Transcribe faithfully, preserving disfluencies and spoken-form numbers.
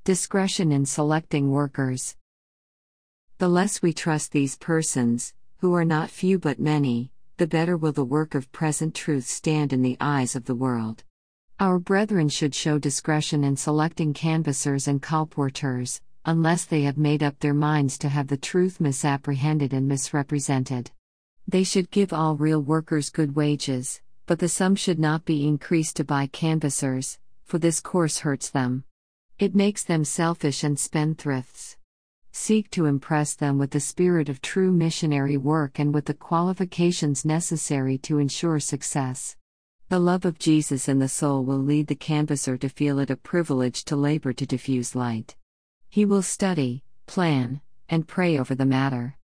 Discretion in selecting workers. The less we trust these persons, who are not few but many, the better will the work of present truth stand in the eyes of the world. Our brethren should show discretion in selecting canvassers and colporteurs, unless they have made up their minds to have the truth misapprehended and misrepresented. They should give all real workers good wages, but the sum should not be increased to buy canvassers, for this course hurts them. It makes them selfish and spendthrifts. Seek to impress them with the spirit of true missionary work and with the qualifications necessary to ensure success. The love of Jesus in the soul will lead the canvasser to feel it a privilege to labor to diffuse light. He will study, plan, and pray over the matter.